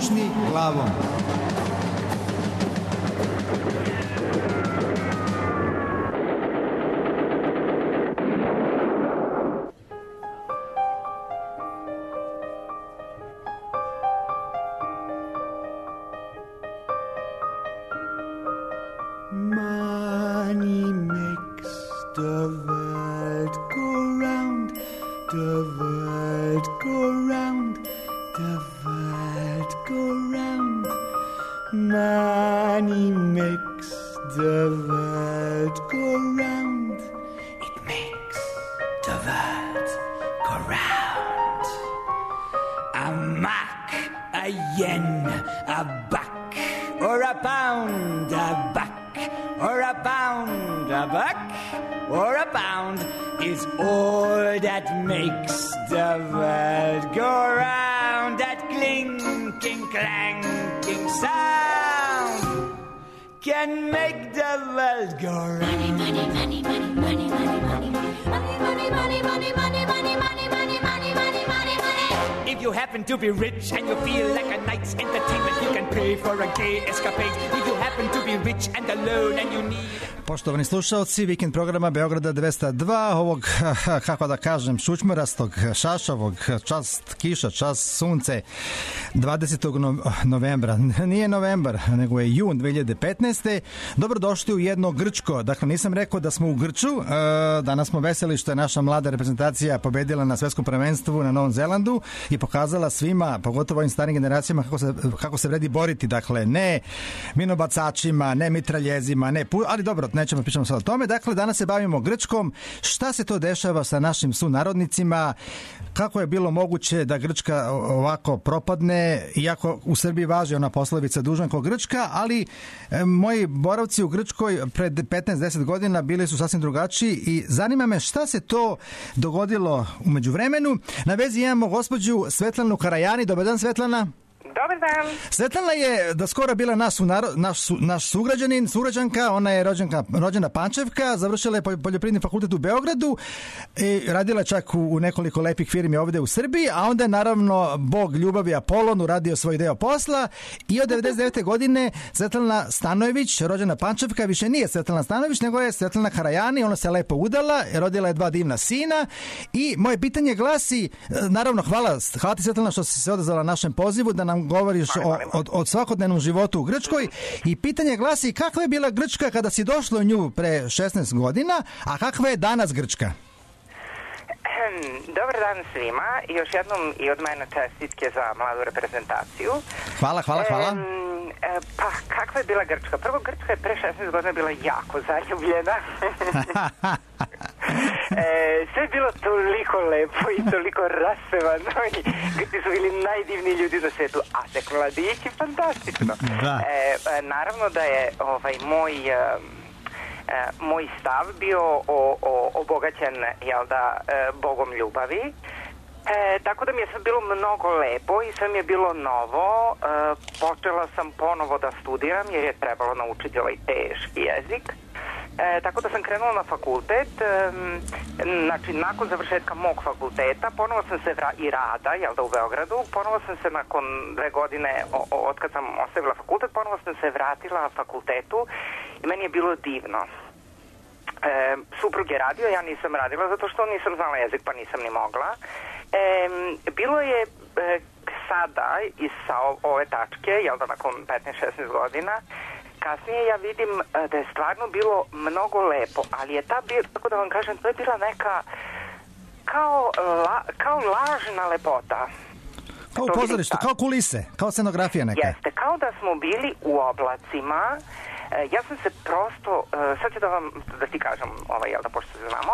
Počni glavom. Money makes the world go round, the world go round, the world go round. Money makes the world go round. It makes the world go round. A mark, a yen, a buck, or a pound, a buck. Or a pound, a buck, or a pound is all that makes the world go round. That clinking, clanking sound can make the world go round. Money, money, money, money, money, money, money, money, money, money, money, money, money, money, money, money, money, money, money. If you happen to be rich and you feel like a night's entertainment, you can pay for a gay escapade. If you happen to be rich and alone and you need... Poštovani slušalci, vikend programa Beograda 202, ovog, kako da kažem, šućmorastog, šašavog, čast kiša, čast sunce, 20. novembra, nije novembar, nego je jun 2015. Dobrodošli u jedno Grčko, dakle nisam rekao da smo u Grču, danas smo veseli što je naša mlada reprezentacija pobedila na svetskom prvenstvu na Novom Zelandu i pokazala svima, pogotovo ovim starim generacijama, kako se vredi boriti, dakle ne minobacačima, ne mitraljezima, ne, ali dobro, nećemo pričamo sad o tome. Dakle, danas se bavimo Grčkom. Šta se to dešava sa našim sunarodnicima? Kako je bilo moguće da Grčka ovako propadne, iako u Srbiji važi ona poslovica dužan ko Grčka, ali moji boravci u Grčkoj pred 15-10 godina bili su sasvim drugačiji i zanima me šta se to dogodilo u međuvremenu. Na vezi imamo gospođu Svetlanu Karajani. Dobar dan, Svetlana. Dobar dan. Svetlana je da skoro bila naš sugrađanin, sugrađanka, ona je rođena Pančevka, završila je Poljoprivredni fakultet u Beogradu i radila čak u nekoliko lepih firmi ovde u Srbiji, a onda je naravno Bog ljubavi Apolon uradio svoj deo posla i od 99. godine Svetlana Stanojević, rođena Pančevka, više nije Svetlana Stanojević, nego je Svetlana Karajani, ona se lepo udala, rodila je 2 divna sina i moje pitanje glasi, naravno hvala ti Svetlana što si se odazvala našem pozivu da nam govoriš o svakodnevnom životu u Grčkoj i pitanje glasi kakva je bila Grčka kada si došla u nju pre 16 godina, a kakva je danas Grčka? Dobar dan svima. Još jednom i od mene čestitke za mladu reprezentaciju. Hvala. Pa, kakva je bila Grčka? Prvo, Grčka je pre 16 godina bila jako zaljubljena. Sve je bilo toliko lepo i toliko raspevano i Grci su bili najdivniji ljudi na svetu, a tek mladići, fantastično. Naravno da je moj stav bio obogaćen, Bogom ljubavi. Tako da mi je sve bilo mnogo lepo i sve mi je bilo novo. Počela sam ponovo da studiram jer je trebalo naučiti ovaj teški jezik. Tako da sam krenula na fakultet, znači nakon završetka mog fakulteta, ponovo sam se i rada, u Beogradu, ponovo sam se nakon 2 godine od kad sam ostavila fakultet, ponovo sam se vratila fakultetu i meni je bilo divno. Suprug je radio, ja nisam radila zato što nisam znala jezik pa nisam ni mogla. Bilo je sada i sa ove tačke, nakon 15-16 godina, kasnije ja vidim da je stvarno bilo mnogo lepo, ali je tako da vam kažem, to je bila neka kao lažna lepota. Kao u pozorištu, kao kulise, kao scenografija neka. Jeste, kao da smo bili u oblacima. Ja sam se prosto, sad ću da ti kažem, pošto se znamo,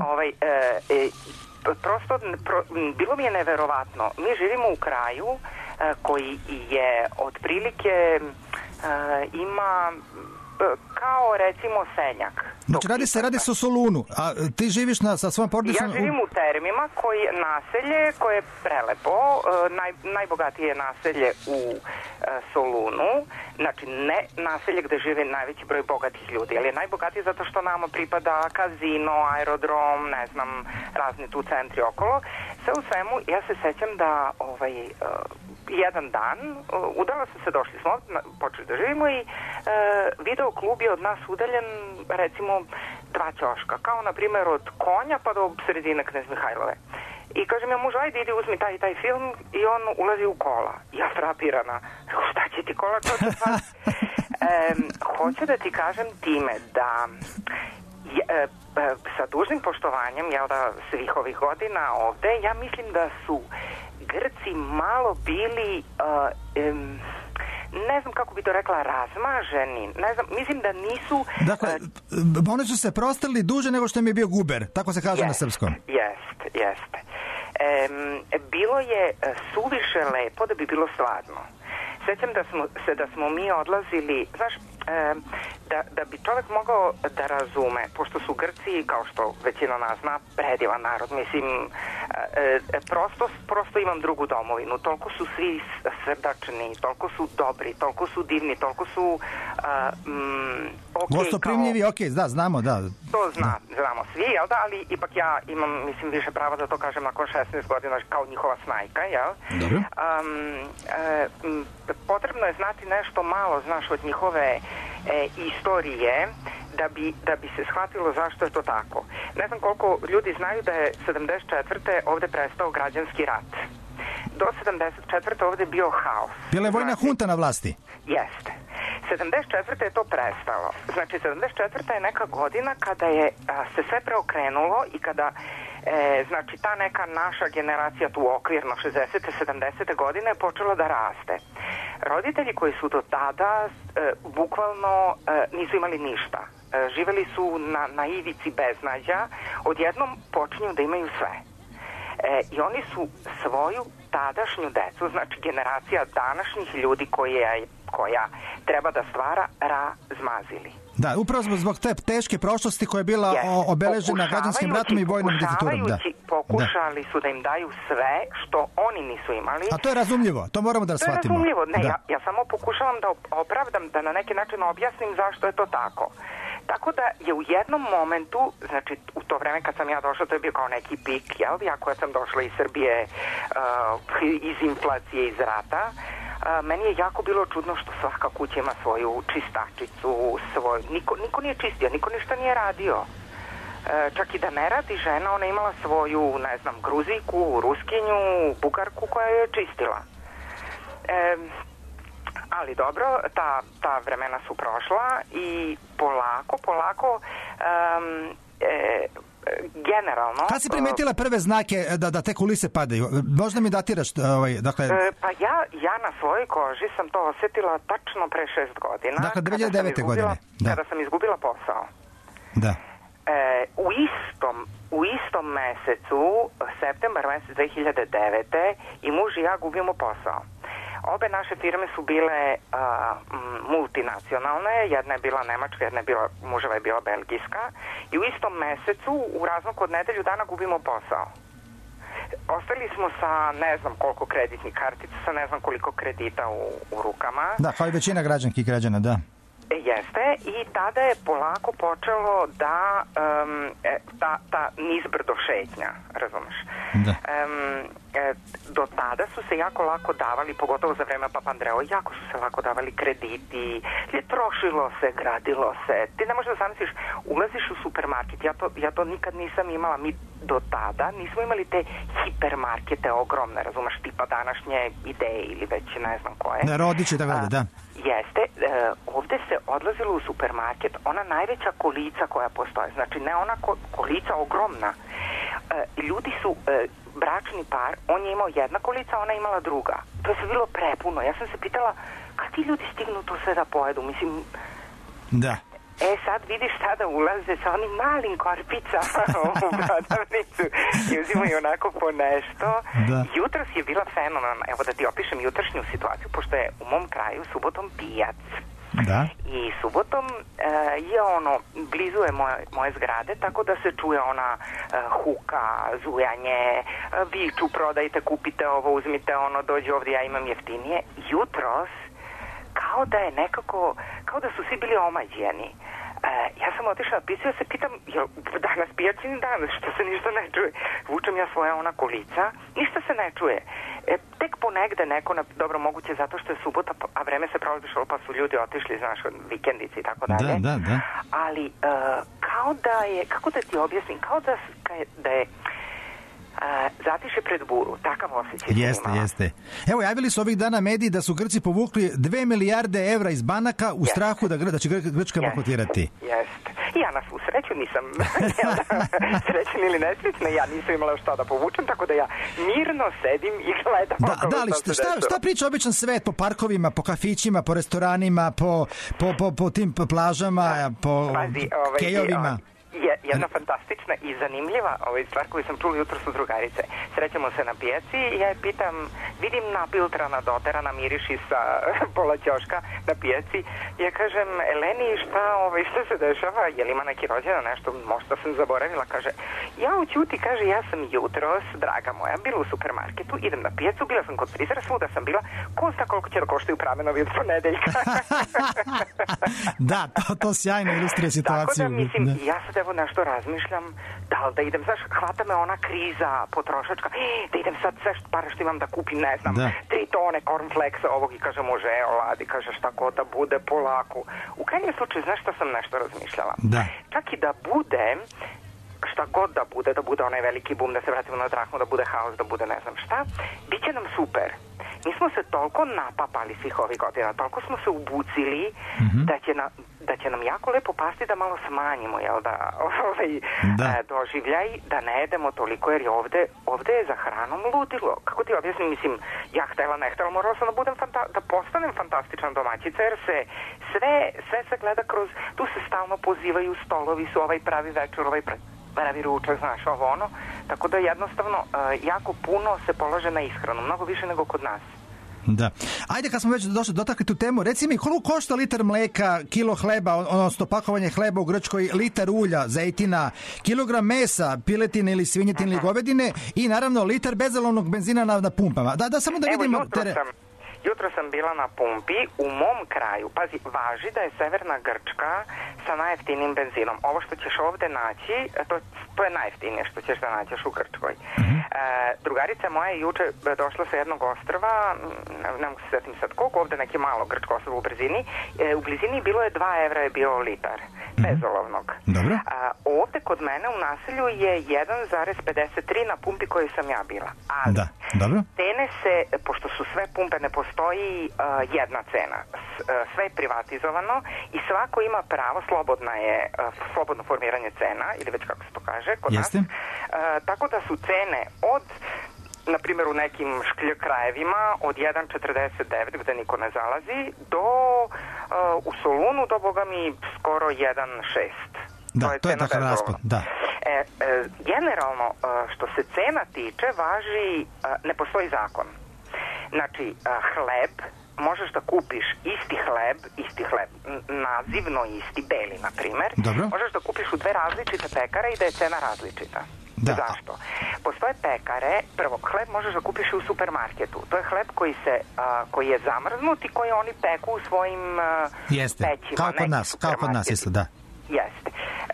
prosto bilo mi je neverovatno. Mi živimo u kraju koji je otprilike ima kao recimo Senjak. Znači radi se o Solunu, a ti živiš sa svojom porodicom? Ja živim u Termima, naselje koje je prelepo, najbogatije naselje u Solunu, znači ne naselje gde žive najveći broj bogatih ljudi, ali je najbogatiji zato što nama pripada kazino, aerodrom, ne znam, razni tu centri okolo. Sve u svemu, ja se sećam da jedan dan, udala sam se, došli smo, počeli da živimo i video klub je od nas udaljen recimo 2 ćoška, kao na primjer od Konja pa do sredine Knez Mihajlove. I kažem ja mužu, ajde idi uzmi taj film i on ulazi u kola. Ja frapirana. Šta će ti kola? Hoću da ti kažem time da sa dužnim poštovanjem svih ovih godina ovde, ja mislim da su Grci malo bili ne znam kako bi to rekla, razmaženi. Ne znam, mislim da nisu... Dakle, oni su se prostrli duže nego što im je bio guber, tako se kaže na srpskom. Jeste. Bilo je suviše lepo da bi bilo stvarno. Sećam da smo mi odlazili, znaš, da bi čovjek mogao da razume, pošto su Grci, kao što većina nas zna, predivan narod, mislim, prosto imam drugu domovinu, toliko su svi srdačni, toliko su dobri, toliko su divni, toliko su gostoprimljivi, da, znamo, da. To znamo svi, jel da, ali ipak ja imam, mislim, više prava da to kažem nakon 16 godina kao njihova snajka, jel? Dobro. Potrebno je znati nešto malo, znaš, od njihove istorije da bi se shvatilo zašto je to tako. Ne znam koliko ljudi znaju da je 74. ovde prestao građanski rat. Do 74. ovde je bio haos. Bila je vojna hunta na vlasti? Jeste. 74. je to prestalo. Znači, 74. je neka godina kada je se sve preokrenulo i kada znači ta neka naša generacija tu okvirno 60. 70. godine je počela da raste. Roditelji koji su do tada bukvalno nisu imali ništa. Živeli su na ivici beznađa, odjednom počinju da imaju sve. I oni su svoju tadašnju decu, znači generacija današnjih ljudi koja treba da stvara, razmazili. Da, upravo zbog te teške prošlosti koja je bila obeležena građanskim ratom i vojnom diktaturom. Pokušali su da im daju sve što oni nisu imali. A to je razumljivo, to moramo da shvatimo. To je razumljivo, ne, ja samo pokušavam da opravdam, da na neki način objasnim zašto je to tako. Tako da je u jednom momentu, znači u to vreme kad sam ja došla, to je bio kao neki pik, jel? Ja koja sam došla iz Srbije, iz inflacije, iz rata, meni je jako bilo čudno što svaka kuća ima svoju čistačicu, niko nije čistio, niko ništa nije radio. Čak i da ne radi žena, ona imala svoju, ne znam, Gruzijku, Ruskinju, Bugarku koja je čistila. Ali dobro, ta vremena su prošla i polako generalno... Kad si primetila prve znake da te kulise padaju? Možda mi datiraš? Dakle... Pa ja na svojoj koži sam to osjetila tačno pre 6 godina. Dakle, 2009. godine. Kada sam izgubila posao. Da. U istom mesecu, septembar mesec 2009. i muž i ja gubimo posao. Obe naše firme su bile multinacionalne, jedna je bila nemačka, muževa je bila belgijska i u istom mesecu, u razmaku od nedelju dana gubimo posao. Ostali smo sa ne znam koliko kreditnih kartica, sa ne znam koliko kredita u rukama. Da, kao i većina građanki i građana, da. Jeste, i tada je polako počelo da ta nizbrdo šetnja, razumeš? Da. Do tada su se jako lako davali, pogotovo za vreme Papandreou, jako su se lako davali krediti, trošilo se, gradilo se. Ti ne možeš da zamisliš, ulaziš u supermarket, ja to nikad nisam imala, mi do tada nismo imali te hipermarkete ogromne, razumeš, tipa današnje Ideje ili već ne znam koje. Da, Rodići, da. Jeste, ovde se odlazilo u supermarket, ona najveća kolica koja postoje, znači ne ona kolica ogromna. Ljudi su, bračni par, on je imao jedna kolica, ona je imala druga. To je sve bilo prepuno. Ja sam se pitala, kad ti ljudi stignu to sve da pojedu? Mislim... Da. Sad vidiš sada ulaze sa onim malim korpicama u prodavnicu i uzimaju onako po nešto. Da. Jutros je bila fenomenalna. Evo da ti opišem jutrašnju situaciju, pošto je u mom kraju subotom pijac. Da. I subotom je blizu je moje zgrade, tako da se čuje ona huka, zujanje, viču, prodajte, kupite ovo, uzmite ono, dođi ovdje, ja imam jeftinije. Jutros kao da je nekako, kao da su svi bili omađeni. Ja sam otišla na pijacu, ja se pitam, jel danas pijačini danas, što se ništa ne čuje? Vučem ja svoja ona kolica, ništa se ne čuje. Tek ponegde neko, dobro moguće zato što je subota, a vreme se prolazišalo pa su ljudi otišli, znaš, vikendici i tako dalje. Da. Ali kao da je, kako da ti objasnim, kao da je zatiše pred buru, takav osjećaj. Jeste. Evo, javili su ovih dana mediji da su Grci povukli 2 milijarde evra iz banaka u strahu da će Grčka bankrotirati. Jeste. Ja na svu sreću nisam srećna ili nesrećna, ja nisam imala šta da povučem, tako da ja mirno sedim i gledam. Da, ali šta priča običan svet po parkovima, po kafićima, po restoranima, po tim plažama, po kejovima? Jedna fantastična i zanimljiva stvar koju sam čula jutros od drugarice. Srećemo se na pijaci i ja je pitam, vidim napiltrana, doterana, miriši sa pola ćoška na pijaci. Ja kažem, Eleni, šta se dešava? Je li ima neki rođendan, nešto, možda sam zaboravila? Kaže, ja ućuti, kaže, ja sam jutros, draga moja, bila u supermarketu, idem na pijacu, bila sam kod frizera, svuda sam bila, ko zna koliko će da koštaju pramenovi od ponedeljka? Da, to sjajno ilustruje situaciju. Tako da, mislim, ja sad evo nešto razmišljam, da li da idem, znaš, hvata me ona kriza potrošačka, da idem sad sve para što imam da kupim, ne znam, 3 tone cornflakesa ovog i kaže, može, oladi, kaže, šta god da bude, polako. U krajnjem slučaju, znaš šta sam nešto razmišljala? Da. Čak i da bude, šta god da bude onaj veliki bum, da se vratimo na drahmu, da bude haos, da bude ne znam šta, bit će nam super. Mi smo se toliko napapali svih ovih godina, toliko smo se ubucili da će nam jako lepo pasti da malo smanjimo, doživljaj, da ne jedemo toliko, jer ovde je za hranom ludilo. Kako ti objasnim, mislim, ja ne htela, morala sam da postanem fantastična domaćica, jer se sve se gleda kroz, tu se stalno pozivaju stolovi, su ovaj pravi večer, ovaj pravi ručak, znaš, ovo ono. Tako da jednostavno jako puno se polaže na ishranu, mnogo više nego kod nas. Da. Ajde, kad smo već dotakli tu temu, reci mi koliko košta litar mleka, kilo hleba, odnosno pakovanje hleba u Grčkoj, litar ulja, zejtina, kilogram mesa, piletine ili svinjetine ili govedine i naravno litar bezolovnog benzina na pumpama. Da, samo da vidimo... Jutro sam bila na pumpi u mom kraju. Pazi, važi da je severna Grčka sa najjeftinijim benzinom. Ovo što ćeš ovde naći, to je najjeftinije što ćeš da naćeš u Grčkoj. Drugarica moja je juče došla sa jednog ostrva, ne mogu se sjetim sad koliko, ovde neki malo grčko ostrvo u blizini bilo je 2 evra je bio litar bezolovnog. Dobro. Ovde kod mene u naselju je 1,53 na pumpi koju sam ja bila. Ali cene se, pošto su sve pumpe, ne postoji jedna cena. Sve je privatizovano i svako ima pravo, slobodno formiranje cena, ili već kako se to kaže kod nas. Tako da su cene od, na primjer u nekim šklj krajevima, od 1,49 gde niko ne zalazi, do u Solunu do boga mi skoro 1,6. Da, to je takav raspad, da. Generalno, što se cena tiče, važi, ne postoji zakon. Znači, hleb, možeš da kupiš isti hleb, nazivno isti, beli, na primer. Možeš da kupiš u 2 različite pekare i da je cena različita. Da. Zašto? Postoje pekare, prvo, hleb možeš da kupiš i u supermarketu. To je hleb koji je zamrznut i koji oni peku u svojim pećima. Kao kod nas isto, da. Jeste.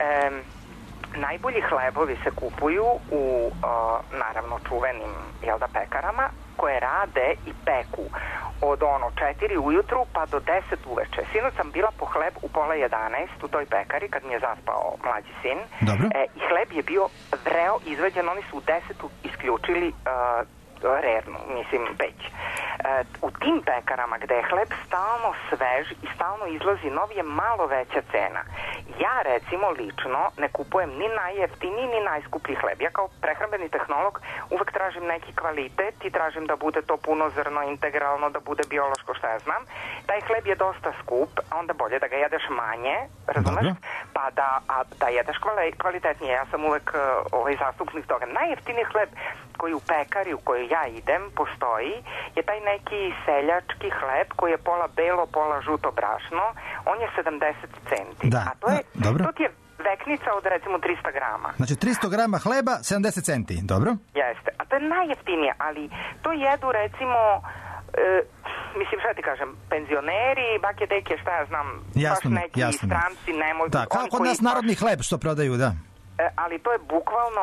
Najbolji hlebovi se kupuju u, naravno, čuvenim pekarama koje rade i peku od 4 ujutru pa do 10 uveče. Sinoć sam bila po hleb u 10:30 u toj pekari kad mi je zaspao mlađi sin. I hleb je bio vreo izvađen, oni su u 10 isključili rernu, peć. U tim pekarama gde je hleb stalno svež i stalno izlazi nov je malo veća cena. Ja recimo lično ne kupujem ni najjeftiniji ni najskuplji hleb. Ja kao prehrambeni tehnolog uvek tražim neki kvalitet i tražim da bude to puno zrno, integralno, da bude biološko, šta ja znam. Taj hleb je dosta skup, a onda bolje da ga jedeš manje, razumeš? Pa da jedeš kvalitetnije. Ja sam uvek zastupnik toga. Najjeftiniji hleb koji u pekari u kojoj ja idem postoji je taj neki seljački hleb koji je pola belo, pola žuto brašno. On je 70 centi. Da, to ti je veknica od recimo 300 grama. Znači 300 grama hleba, 70 centi, dobro? Jeste, a to je najjeftinije, ali to jedu recimo mislim, šta ti kažem, penzioneri, bake, deke, šta ja znam, jasno, baš neki jasno. stranci, nemoj... Da, kao kod nas narodni hleb što prodaju, da. Ali to je bukvalno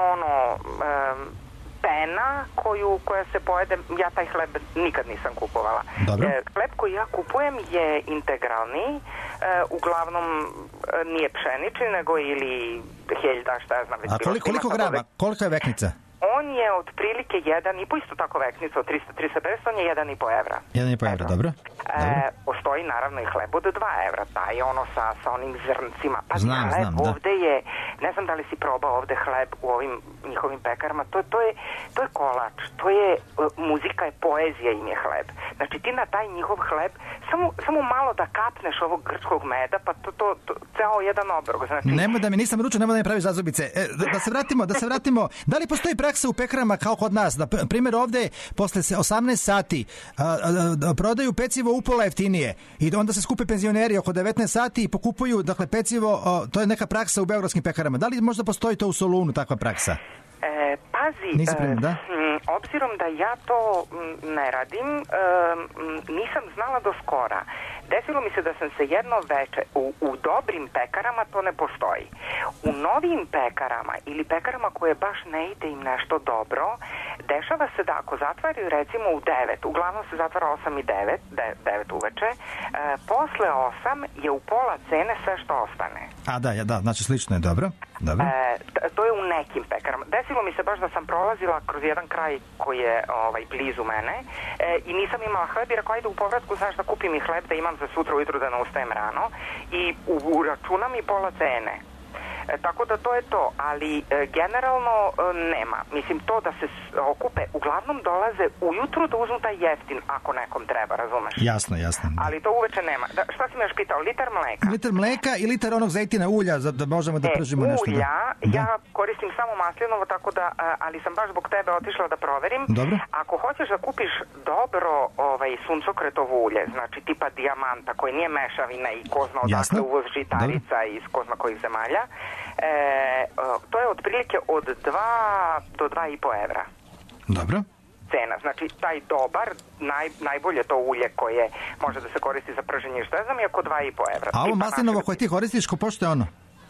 pena koja se pojede, ja taj hleb nikad nisam kupovala. Dobro. Hleb koji ja kupujem je integralni, uglavnom nije pšenični, nego ili heljda, šta ja znam. A koliko grama, koliko je veknica? On je otprilike 1,5, isto tako veknica od 300-350, on je 1,5 evra. 1,5 evra, dobro. Postoji naravno i hleb od 2 evra, taj ono sa onim zrncima. Pa znam, ovde je, ne znam da li si probao ovde hleb u ovim njihovim pekarama, to je kolač, to je, muzika je poezija im je hleb. Znači ti na taj njihov hleb samo malo da kapneš ovog grčkog meda, pa to ceo jedan obrok. Znači... Nemoj da mi nisam ručao, nemoj da mi pravi zazubice. Da se vratimo. Da li postoji praksa u pekarama kao kod nas? Da, primjer, ovde posle 18 sati prodaju pecivo upola jeftinije i onda se skupe penzioneri oko 19 sati i pokupuju, dakle, pecivo, to je neka praksa u beogradskim pekarama. Da li možda postoji to u Solunu, takva praksa? Pazi, da? Obzirom da ja to ne radim, nisam znala do skora. Desilo mi se da sam se jedno veče, u dobrim pekarama to ne postoji. U novim pekarama ili pekarama koje baš ne ide im nešto dobro, dešava se da ako zatvaraju recimo u 9, uglavnom se zatvara 8 i 9 uveče, posle 8 je u pola cene sve što ostane. A da, znači slično je, dobro. To je u nekim pekarama. Desilo mi se baš da sam prolazila kroz jedan kraj koji je blizu mene i nisam imala hleb i rekao, ajde u povratku, znaš, da kupim i hleb da imam za sutra ujutru da ne ustajem rano i uračuna mi pola cene. Tako da to je to, ali generalno nema. Mislim, to da se okupe, uglavnom dolaze ujutru da uzmu taj jeftin, ako nekom treba, razumeš? Jasno. Ali to uveče nema. Šta si me još pitao? Litar mleka? Litar mleka i litar onog zejtina ulja, da možemo da pržimo nešto. Ulja, ja koristim samo maslinovo, tako da, ali sam baš zbog tebe otišla da proverim. Dobro. Ako hoćeš da kupiš dobro suncokretovo ulje, znači tipa dijamanta, koji nije mešavina i ko zna odakle uvoz žitarica iz ko zna kojih zemalja, to je otprilike od 2 do 2,5 evra. Dobro. Cena, znači taj dobar, najbolje to ulje koje može da se koristi za prženje i štezam je oko 2,5 evra. A ovo maslinovo koje ti koristiš, ko pošto je ono?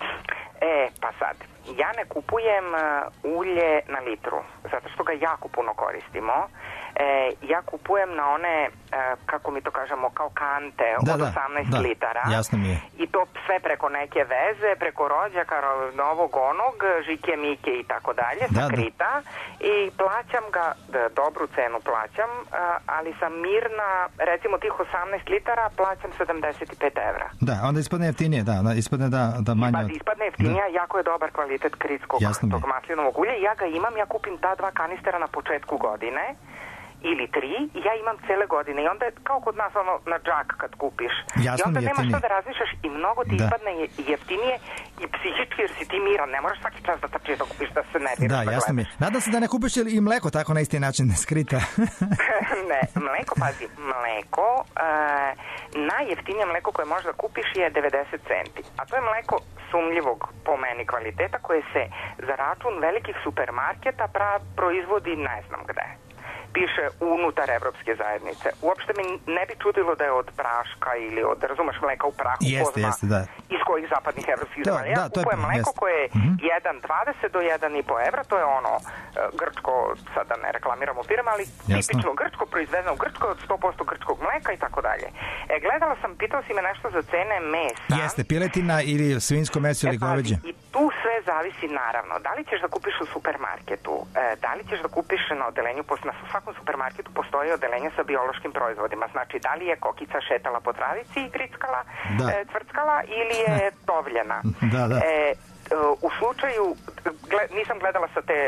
Pa sad, ja ne kupujem ulje na litru, zato što ga jako puno koristimo. Ja kupujem na one, kako mi to kažemo, kao kante od 18 litara. Jasno mi je. I to sve preko neke veze, preko rođaka, novog onog, žike, mike i tako dalje, sakrita. I plaćam ga, dobru cenu plaćam, ali sam mirna, recimo tih 18 litara plaćam 75 evra. Da, onda ispadne jeftinije, ispadne da manje. Ispadne jeftinija, jako je dobar kvalitet kritskog tog maslinovog ulja. Ja ga imam, ja kupim ta 2 kanistera na početku godine, ili 3, i ja imam cele godine i onda je kao kod nas ono na džak kad kupiš. Jasno, i onda mi nemaš šta da razmišljaš i mnogo ti ispadne jeftinije i psihički jer si ti miran, ne moraš svaki čas da trčiš da kupiš da se ne viraš. Da, jasno mi je. Nadam se da ne kupiš i mleko tako na isti način skrita. Ne, mleko, pazi, mleko, najjeftinije mleko koje možeš da kupiš je 90 centi, a to je mleko sumnjivog po meni kvaliteta koje se za račun velikih supermarketa proizvodi ne znam gde. Piše unutar Evropske zajednice. Uopšte mi ne bi čudilo da je od praška ili od, razumeš, mleka u prahu, jeste, da. Iz kojih zapadnih evropskih zemalja. Ja kupujem mleko koje je 1,20 do 1,5 evra, to je ono grčko, sad da ne reklamiramo firme, ali tipično grčko, proizvedeno u Grčkoj od 100% grčkog mleka i tako dalje. Gledala sam, pitao si me nešto za cene mesa. Jeste, piletina ili svinjsko meso ili goveđe. I tu sve zavisi naravno. Da li ćeš da kupiš u supermarketu, da li ćeš da kupiš na odelenju, na svakom supermarketu postoji odelenje sa biološkim proizvodima. Znači, da li je kokica šetala po travici i grickala, cvrckala ili je tovljena. Da. U slučaju, nisam gledala sa te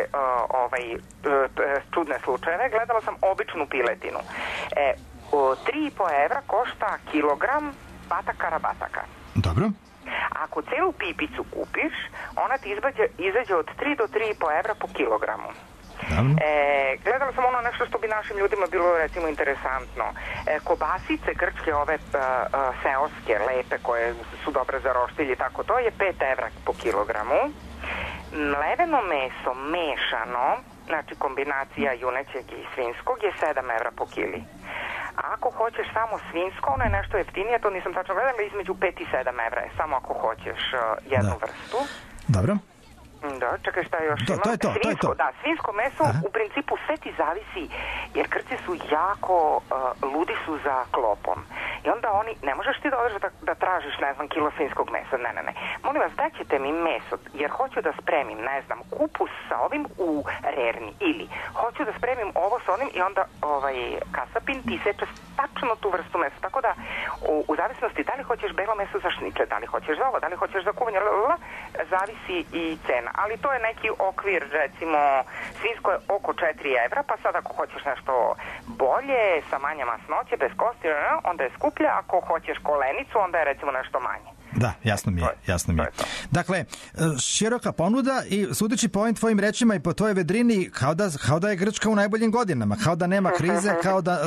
čudne slučajeve, gledala sam običnu piletinu. 3,5 evra košta kilogram bataka rabataka. Dobro. Ako celu pipicu kupiš, ona ti izađe od 3 do 3,5 evra po kilogramu. Gledala sam ono nešto što bi našim ljudima bilo recimo interesantno. Kobasice grčke, ove seoske, lepe, koje su dobre za roštilj i tako, to je 5 evra po kilogramu. Mleveno meso mešano, znači kombinacija junećeg i svinjskog, je 7 evra po kili. A ako hoćeš samo svinjsko, ono je nešto jeftinije, to nisam tačno gledala, između 5 i 7 evra je, samo ako hoćeš jednu vrstu. Dobro. Da, čekaj, šta još ima? To je to. Da, svinjsko meso, u principu sve ti zavisi, jer Grci su jako ludi su za klopom. I onda oni, ne možeš ti da odeš da tražiš, ne znam, kilo svinjskog mesa, ne. Molim vas, daćete mi meso, jer hoću da spremim, ne znam, kupus sa ovim u rerni, ili hoću da spremim ovo sa onim i onda kasapin ti seče tačno tu vrstu mesa. Tako da, u zavisnosti da li hoćeš belo meso za šniče, da li hoćeš za ovo, da li hoćeš za kuvanje, zavisi i cena. Ali to je neki okvir, recimo, svinjsko je oko 4 evra, pa sad ako hoćeš nešto bolje, sa manje masnoće, bez kosti, onda je skuplje, ako hoćeš kolenicu, onda je recimo nešto manje. Da, jasno mi je. Dakle, široka ponuda i sudeći po ovim tvojim rečima i po tvojoj vedrini, kao da je Grčka u najboljim godinama, kao da nema krize, kao da...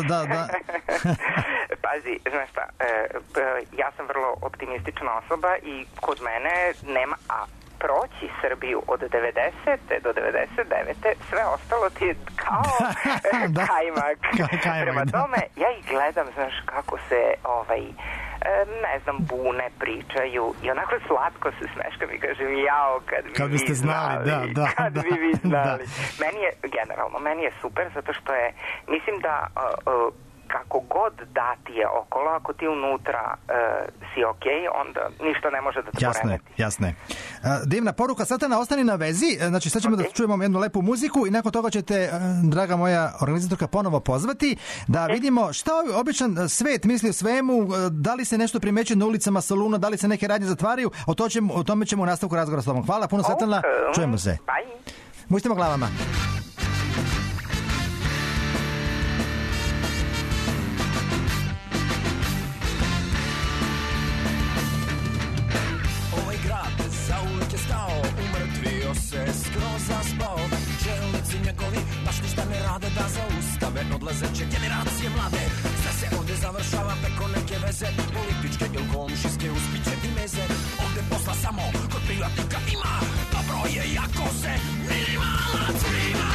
Pazi, znaš šta, ja sam vrlo optimistična osoba i kod mene nema... proći Srbiju od 90. do 99. sve ostalo ti je kao kajmak. Prema tome, ja ih gledam, znaš, kako se ne znam, bune, pričaju i onako slatko se smeškam i kažem, jao, kad bi vi znali. Kad bi vi znali. Meni je super, zato što je, mislim da kako god da ti je okolo, ako ti unutra si okej, onda ništa ne može da te poremeti. Jasno je. Divna poruka, Satana, ostani na vezi, znači sad ćemo da čujemo jednu lepu muziku i nakon toga ćete, draga moja organizatorka, ponovo pozvati da vidimo šta običan svet misli o svemu, da li se nešto primećuje na ulicama Soluna, da li se neke radnje zatvaraju, o tome ćemo u nastavku razgovora s tobom. Hvala puno, Satana, čujemo se. Bye. Mujstimo glavama. Skroz zaspao, čelnici njegovi baš ništa ne rade da zaustave odlazeće generacije mlade. Sve se ovdje završava preko neke veze, političke ili komšijske uspiće i meze. Ovdje posla samo kod privatnika ima, dobro je jako se minimalac prima.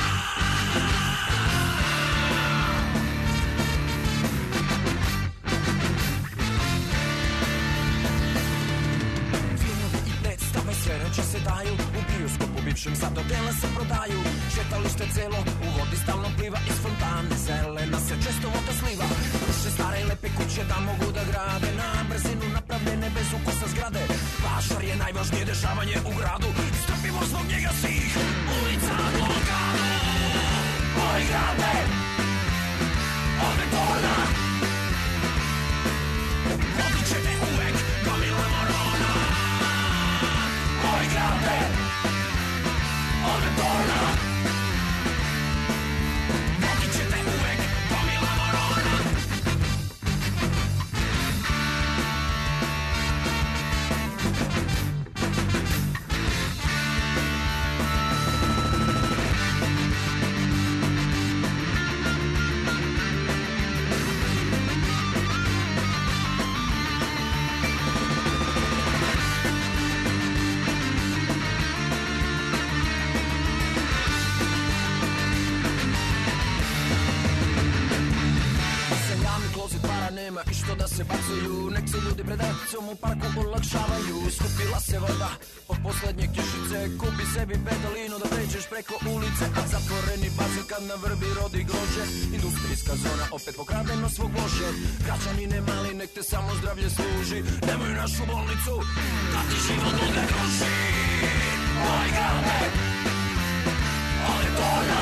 Sve noći se daju, u bioskopu bivšem sad odjela se prodaju. Šetalište celo, u vodi stalno pliva, iz fontane zelena se često voda sliva. Ruše stare i lepe kuće da mogu da grade, na brzinu napravljene bez ukusa zgrade. Pašar je najvažnije dešavanje u gradu, strpimo zbog njega svih ulica blokade. Oj grade, ovdje torna, vodit će te uvek gomila morona. Oj grade, ovdje torna, vodit će te uvek gomila morona. Nema i što da se bacuju, nek se ljudi pred akcijom u parku olakšavaju. Skupila se voda od poslednje kišice, kupi sebi pedalinu da pređeš preko ulice, a zatvoreni bazen kad na vrbi rodi grožđe. Industrijska zona opet pokradeno svog lože, građani ne mali, nek te samo zdravlje služi. Nemoj našu bolnicu da ti život bude groši. Oj grade, ali torna,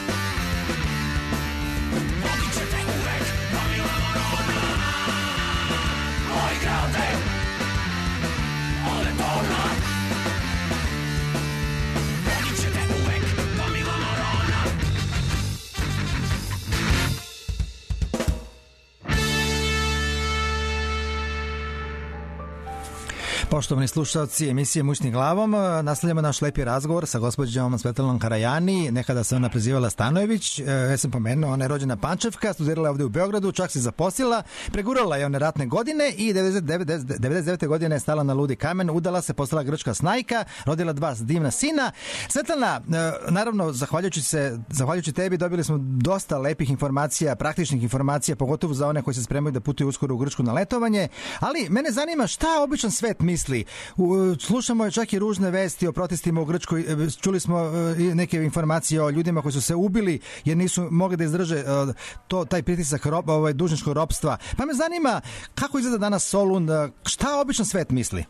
vodit će te uvek gomila morona. Oj grade, ale torna, vodit će te uvek gomila morona. Poštovani slušalci emisije Mućnim glavom, nastavljamo naš lepi razgovor sa gospođom Svetlanom Karajani, nekada se ona prezivala Stanojević, ja sam pomenuo, ona je rođena Pančevka, studirala ovde u Beogradu, čak se zaposlila, pregurala je one ratne godine i 99. godine je stala na ludi kamen, udala se, postala grčka snajka, rodila 2 divna sina. Svetlana, naravno, zahvaljujući tebi dobili smo dosta lepih informacija, praktičnih informacija, pogotovo za one koji se spremaju da putuju uskoro u Grčku na letovanje, ali mene zanima šta običan svet misli. Slušamo čak i ružne vesti o protestima u Grčkoj, čuli smo neke informacije o ljudima koji su se ubili jer nisu mogli da izdrže taj pritisak dužničkog ropstva. Pa me zanima kako izgleda danas Solun, šta običan svet misli?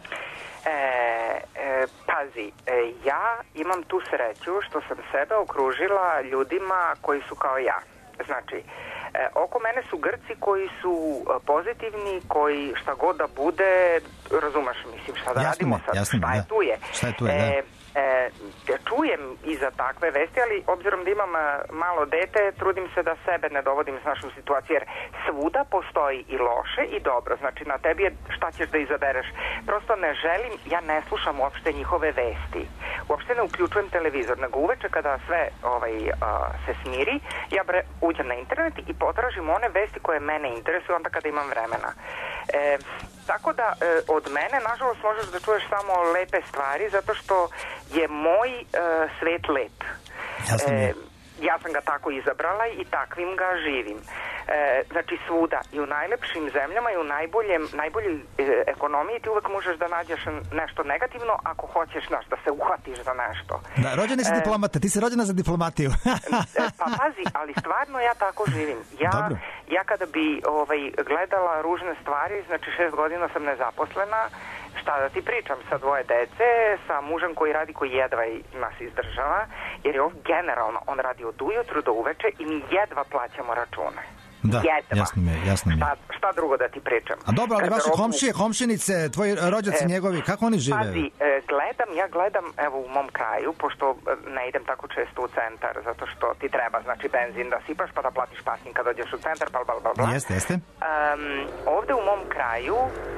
Pazi, ja imam tu sreću što sam sebe okružila ljudima koji su kao ja. Znači, oko mene su Grci koji su pozitivni, koji šta god da bude, razumeš, mislim, šta da radimo sad, šta je tu je. Šta je tu je, čujem i za takve vesti, ali obzirom da imam malo dete, trudim se da sebe ne dovodim s našu situaciju, jer svuda postoji i loše i dobro, znači na tebi je šta ćeš da izabereš. Prosto ne želim, ja ne slušam uopšte njihove vesti, uopšte ne uključujem televizor, nego uveče kada sve se smiri, ja uđem na internet i potražim one vesti koje mene interesuju onda kada imam vremena. Tako da od mene, nažalost, možeš da čuješ samo lepe stvari, zato što je moj svet lep. Ja sam ga tako izabrala i takvim ga živim. Znači svuda i u najlepšim zemljama i u najboljoj ekonomiji ti uvek možeš da nađeš nešto negativno ako hoćeš da se uhvatiš za nešto. Da, rođeni si diplomata, ti si rođena za diplomatiju. Pa pazi, ali stvarno ja tako živim. Ja kada bi gledala ružne stvari, znači 6 godina sam nezaposlena, šta da ti pričam, sa 2 dece, sa mužem koji radi, koji jedva nas izdržava, jer je generalno, on radi od ujutru do uveče i mi jedva plaćamo račune. Da, jedva. jasno mi je. Šta drugo da ti pričam? A dobro, ali vaše komšije, komšinice, tvoji rođaci njegovi, kako oni žive? Pazi, ja gledam, evo u mom kraju, pošto ne idem tako često u centar, zato što ti treba, znači, benzin da sipaš, pa da platiš parking kad dođeš u centar, bla. Jeste. Ovde u mom kraju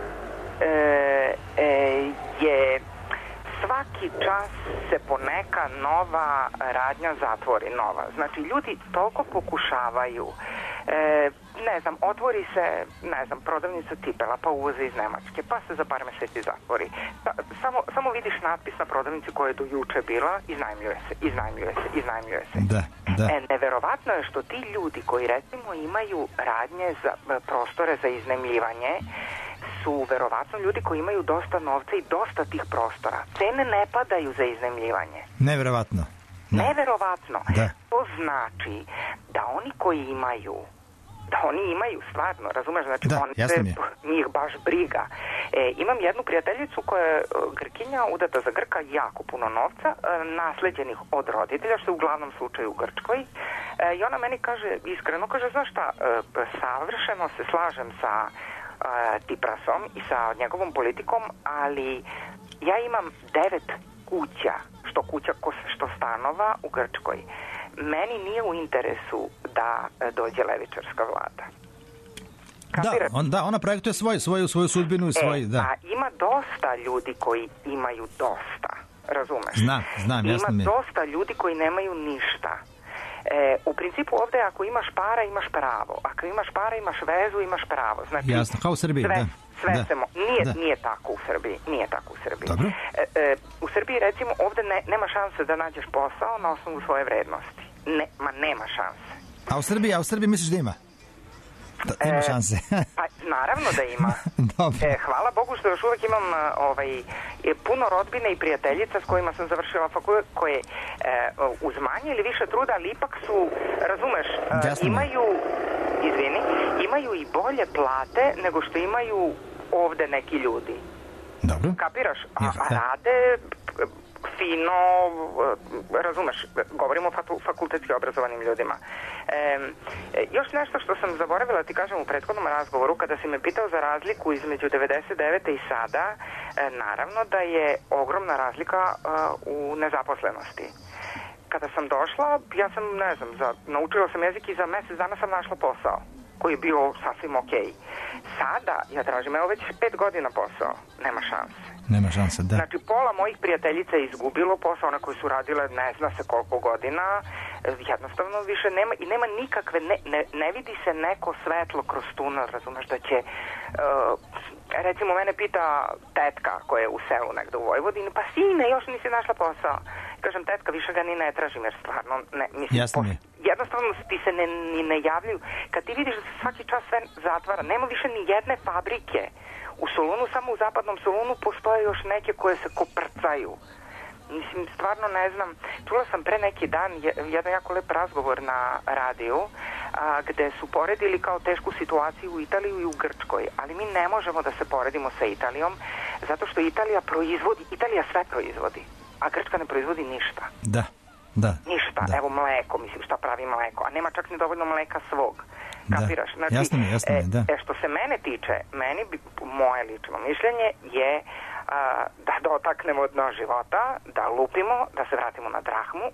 je svaki čas se poneka nova radnja zatvori, nova. Znači, ljudi toliko pokušavaju, ne znam, otvori se, ne znam, prodavnica cipela, pa uvoze iz Nemačke, pa se za par meseci zatvori. Samo vidiš natpis na prodavnici koja je do juče bila, iznajmljuje se. Da. Neverovatno je što ti ljudi koji, recimo, imaju radnje za prostore za iznajmljivanje, su verovatno ljudi koji imaju dosta novca i dosta tih prostora. Cene ne padaju za iznajmljivanje. Neverovatno. Da. To znači da oni koji imaju, da oni imaju stvarno, razumeš, znači njih baš briga. Imam jednu prijateljicu koja je Grkinja, udata za Grka, jako puno novca, nasleđenih od roditelja, što je uglavnom slučaj u Grčkoj. I ona meni kaže, iskreno kaže, znaš šta, savršeno se slažem sa Tiprasom i sa njegovom politikom, ali ja imam 9 kuća, što stanova u Grčkoj. Meni nije u interesu da dođe levičarska vlada. Da, ona projektuje svoju sudbinu i svoj, da. A ima dosta ljudi koji imaju dosta, razumeš? Znam, jasno mi je. Ima dosta ljudi koji nemaju ništa. U principu ovde ako imaš para, imaš pravo. Ako imaš para, imaš vezu, imaš pravo. Znači, jasno, kao u Srbiji, Nije tako u Srbiji. Dobro. U Srbiji, recimo, ovde nema šanse da nađeš posao na osnovu svoje vrednosti. Nema šanse. A u Srbiji misliš da ima? Ima šanse. Pa, naravno da ima. Hvala Bogu što još uvek imam puno rodbine i prijateljica s kojima sam završila fakultet, koje uz manje ili više truda, ali ipak su, razumeš, imaju i bolje plate nego što imaju ovde neki ljudi. Dobro. Kapiraš? A rade fino, razumeš, govorimo o fakultetski obrazovanim ljudima. Još nešto što sam zaboravila ti kažem u prethodnom razgovoru, kada si me pitao za razliku između 99. i sada, naravno da je ogromna razlika u nezaposlenosti. Kada sam došla, ja sam, naučila sam jezik i za mesec dana sam našla posao. koji je bio sasvim okej. Sada, ja tražim, evo već 5 godina posao, nema šanse. Nema šanse, da. Znači, pola mojih prijateljica je izgubilo posao, one koje su radile ne zna se koliko godina, jednostavno više nema, i nema nikakve, ne vidi se neko svetlo kroz tunel, razumeš, da će, recimo, mene pita tetka koja je u selu negde u Vojvodini, pa sine, još nisi našla posao. Kažem, tetka, više ga ni ne tražim, jer stvarno, ne, mislim, jasno mi. Jednostavno ti se ne javljaju. Kad ti vidiš da se svaki čas sve zatvara, nema više ni jedne fabrike. U Solunu, samo u zapadnom Solunu, postoje još neke koje se koprcaju. Mislim, stvarno ne znam. Čula sam pre neki dan jedan jako lep razgovor na radiju, gde su poredili kao tešku situaciju u Italiju i u Grčkoj. Ali mi ne možemo da se poredimo sa Italijom, zato što Italija sve proizvodi, a Grčka ne proizvodi ništa. Da. Ništa. Da. Evo mleko, mislim, šta pravi mleko, a nema čak ni dovoljno mleka svog. Kapiraš? Da. Znači, jasno mi, da. Što se mene tiče, moje lično mišljenje je da dotaknemo dno života, da lupimo, da se vratimo na drahmu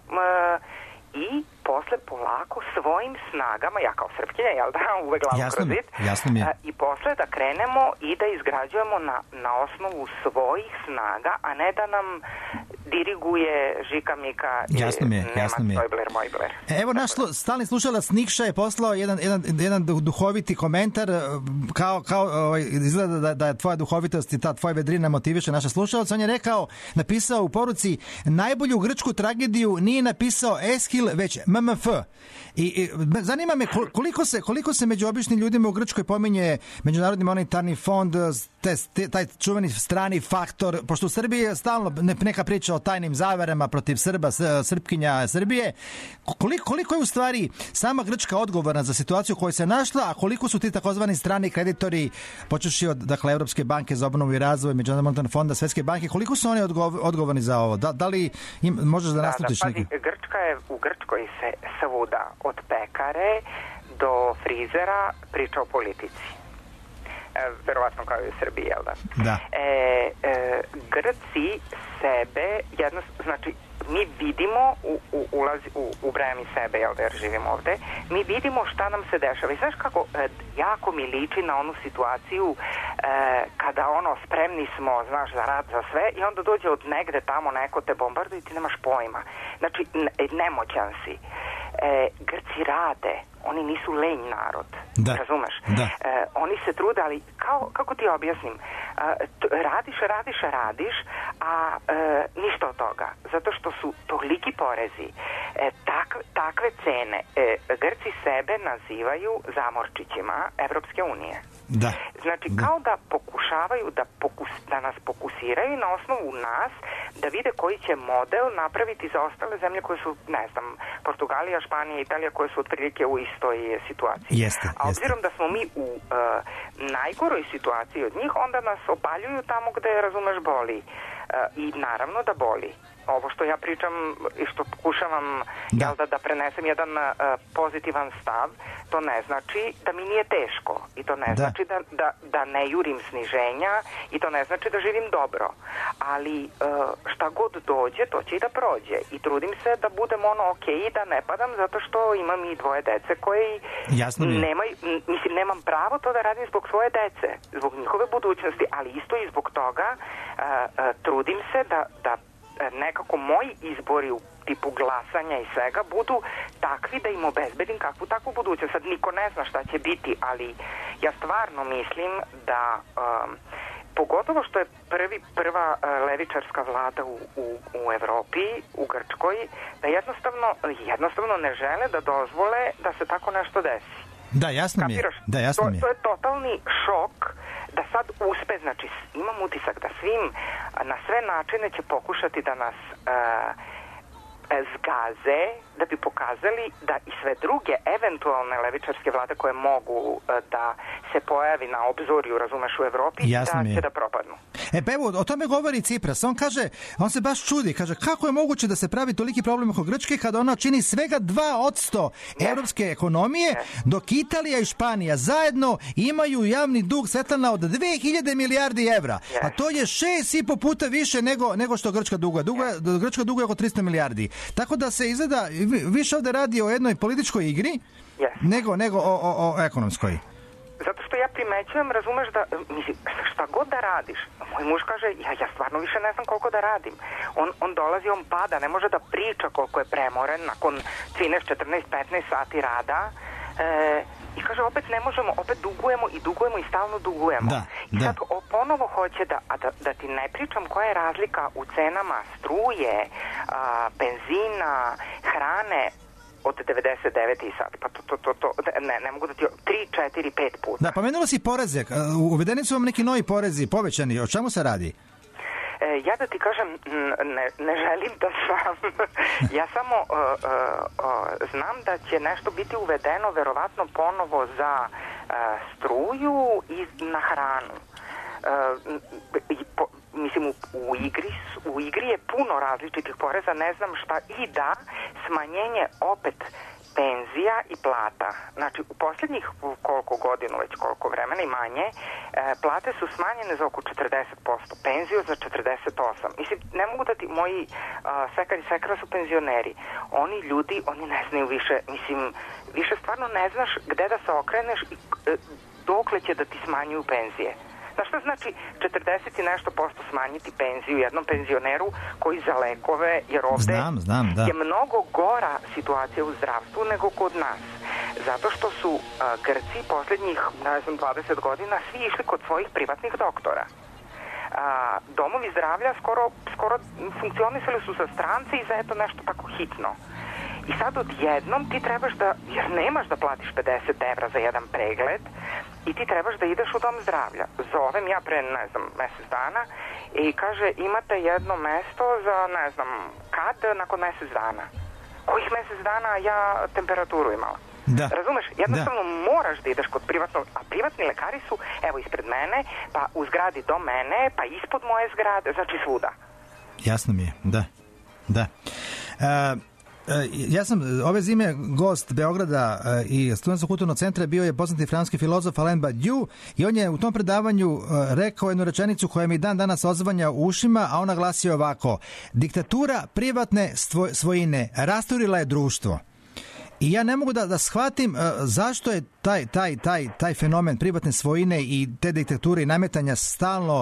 i posle polako svojim snagama, ja kao Srpkinja, jel da, uvek glavu kroz zid, i posle da krenemo i da izgrađujemo na osnovu svojih snaga, a ne da nam diriguje Žika Mika i Nemac Tojbler Mojbler. Evo, naš stalni slušalac Nikša je poslao jedan duhoviti komentar, kao izgleda da je tvoja duhovitost i ta tvoja vedrina motiviše naše slušalce. On je napisao u poruci: najbolju grčku tragediju nije napisao Eshil, već MMF. I zanima me koliko se među običnim ljudima u Grčkoj pominje Međunarodni monetarni fond, taj čuveni strani faktor, pošto u Srbiji je stalno neka priča o tajnim zaverama protiv Srba, Srpkinja Srbije. Koliko je u stvari sama Grčka odgovorna za situaciju u kojoj se našla, a koliko su ti takozvani strani kreditori, počevši od, dakle, Evropske banke za obnovu i razvoj, Međunarodnog monetarnog fonda, Svetske banke, koliko su oni odgovorni za ovo? Da li možeš da naslutiš neki? U Grčkoj se svuda, od pekare do frizera, priča o politici. Verovatno kao i u Srbiji, jel da? Da. Grci sebe, znači, mi vidimo, ubrajam i sebe, jel da, jer živim ovde, mi vidimo šta nam se dešava. I znaš kako jako mi liči na onu situaciju kada spremni smo, znaš, za rad, za sve, i onda dođe od negde tamo neko te bombarduje i ti nemaš pojma. Znači, nemoćan si. Grci rade, oni nisu lenj narod, razumeš? Da. Oni se trude, ali kako ti objasnim, radiš, a ništa od toga, zato što su toliki porezi, takve cene. Grci sebe nazivaju zamorčićima Evropske unije. Da. Znači, kao da pokušavaju da nas fokusiraju na osnovu nas, da vide koji će model napraviti za ostale zemlje koje su, ne znam, Portugalija, Španija, Italija, koje su otprilike u istoj situaciji. A obzirom da smo mi u najgoroj situaciji od njih, onda nas opaljuju tamo gde, razumeš, boli. I naravno da boli. Ovo što ja pričam i što pokušavam da prenesem jedan pozitivan stav, to ne znači da mi nije teško, i to ne znači da ne jurim sniženja, i to ne znači da živim dobro, ali šta god dođe, to će i da prođe, i trudim se da budem okej, da ne padam, zato što imam i 2 dece koji nemam pravo to da radim zbog svoje dece, zbog njihove budućnosti, ali isto i zbog toga trudim se da nekako moji izbori u tipu glasanja i svega budu takvi da im obezbedim kakvu takvu budućnost. Sad niko ne zna šta će biti, ali ja stvarno mislim da pogotovo što je prva levičarska vlada u Evropi, u Grčkoj, da jednostavno ne žele da dozvole da se tako nešto desi. Da, jasno mi je. To je totalni šok da sad uspe, znači imam utisak da na sve načine će pokušati da nas zgaze, da bi pokazali da i sve druge eventualne levičarske vlade koje mogu da se pojavi na obzorju, razumeš, u Evropi, da će da propadnu. Pa evo, o tome govori Cipras. On se baš čudi, kaže, kako je moguće da se pravi toliki problem oko Grčke kada ona čini svega 2% evropske ekonomije, dok Italija i Španija zajedno imaju javni dug, Svetlana, od 2000 milijardi evra. A to je 6,5 puta više nego što Grčka duguje. Grčka duguje oko 300 milijardi. Tako da se izgleda, više ovde radi o jednoj političkoj igri nego o ekonomskoj. Zato što ja primećujem, razumeš da, mislim, šta god da radiš, moj muž kaže, ja stvarno više ne znam koliko da radim. On dolazi, on pada, ne može da priča koliko je premoren nakon 13, 14, 15 sati rada. I kaže, opet ne možemo, opet dugujemo i stalno dugujemo. I sad ponovo hoće da ti ne pričam koja je razlika u cenama struje, benzina, hrane, od 99 i sad, pa to ne mogu da ti 3, 4, 5 puta. Da, pomenula si poreze, uvedeni su vam neki novi porezi, povećani, o čemu se radi? Ja da ti kažem, ne želim da znam. Ja samo znam da će nešto biti uvedeno verovatno ponovo za struju i na hranu. Mislim, u igri je puno različitih poreza, ne znam šta, i da smanjenje opet penzija i plata. Znači, u posljednjih koliko godinu, već koliko vremena i manje, plate su smanjene za oko 40%, penziju za 48%. Mislim, ne mogu da ti, moji sekar i sekra su penzioneri. Oni ljudi, oni ne znaju više, mislim, više stvarno ne znaš gde da se okreneš i dokle će da ti smanjuju penzije. Znaš šta znači 40 i nešto posto smanjiti penziju jednom penzioneru koji za lekove, jer ovde je mnogo gora situacija u zdravstvu nego kod nas. Zato što su Grci posljednjih, ne znam, 20 godina svi išli kod svojih privatnih doktora. Domovi zdravlja skoro funkcionisali su za strance i za eto nešto tako hitno. I sad odjednom ti trebaš da, jer nemaš da platiš 50 evra za jedan pregled, i ti trebaš da ideš u dom zdravlja. Zovem ja pre, ne znam, mesec dana i kaže, imate jedno mesto za, ne znam, kad, nakon mesec dana. Kojih mesec dana ja temperaturu imala? Da. Razumeš? Jednostavno moraš da ideš kod privatnog, a privatni lekari su, evo, ispred mene, pa u zgradi do mene, pa ispod moje zgrade, znači svuda. Jasno mi je, da. Ja sam ove zime gost Beograda i Studentskog kulturnog centra, bio je poznati francuski filozof Alain Badiou i on je u tom predavanju rekao jednu rečenicu koja mi dan danas odzvanja u ušima, a ona glasi ovako: diktatura privatne svojine rasturila je društvo. I ja ne mogu da shvatim zašto je taj fenomen privatne svojine i te diktature i nametanja stalno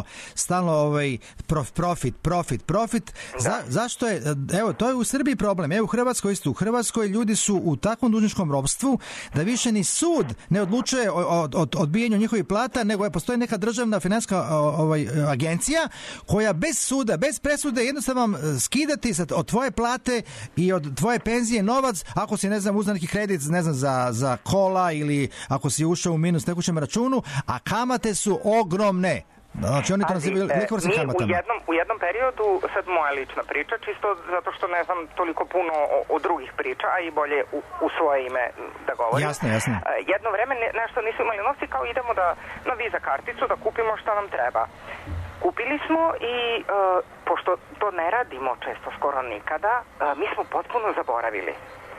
profit. Zašto je, evo, to je u Srbiji problem, evo u Hrvatskoj isto. U Hrvatskoj ljudi su u takvom dužničkom ropstvu da više ni sud ne odlučuje o odbijanju njihovih plata, nego postoji neka državna finansijska agencija koja bez suda, bez presude jednostavno skidati od tvoje plate i od tvoje penzije novac ako si, ne znam, uzeo neki kredit, ne znam, za kola ili ako si ušao u minus tekućem računu, a kamate su ogromne. Znači oni to nazivaju lihvarskim kamatama. U jednom periodu, sad moja lična priča, čisto zato što ne znam toliko puno o drugih priča, a i bolje u svoje ime da govorim. Jasno. Jedno vreme nešto nismo imali novci, kao idemo na Visa karticu da kupimo šta nam treba. Kupili smo i pošto to ne radimo često, skoro nikada, mi smo potpuno zaboravili.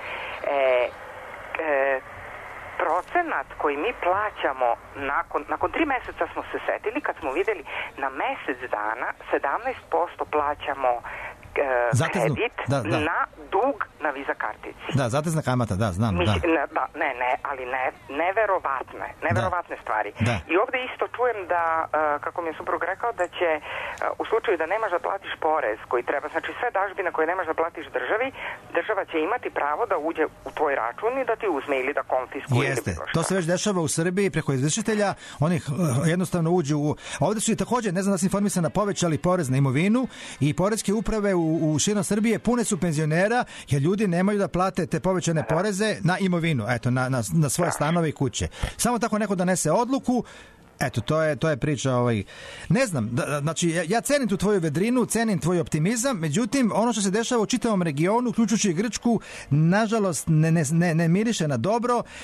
Procenat koji mi plaćamo nakon 3 meseca smo se setili kad smo videli na mesec dana 17% plaćamo kredit na dug na Visa kartici. Da, zatezna kamata, da, znam. Ali neverovatne stvari. Da. I ovde isto čujem da, kako mi je suprug rekao, da će u slučaju da nemaš da platiš porez koji treba, znači sve dažbine koje nemaš da platiš državi, država će imati pravo da uđe u tvoj račun i da ti uzme ili da konfiskuje. Jeste, to se već dešava u Srbiji preko izvršitelja, oni jednostavno uđu u... Ovde su i također, ne znam da se informisana, povećali porez na imovinu i poreske uprave u širom Srbije pune su penzionera, jer ljudi nemaju da plate te povećane poreze na imovinu, eto, na svoje stanove i kuće. Samo tako neko donese odluku. Eto, to je priča, ne znam, znači ja cenim tu tvoju vedrinu, cenim tvoj optimizam, međutim ono što se dešava u čitavom regionu, uključujući i Grčku, nažalost ne miriše na dobro.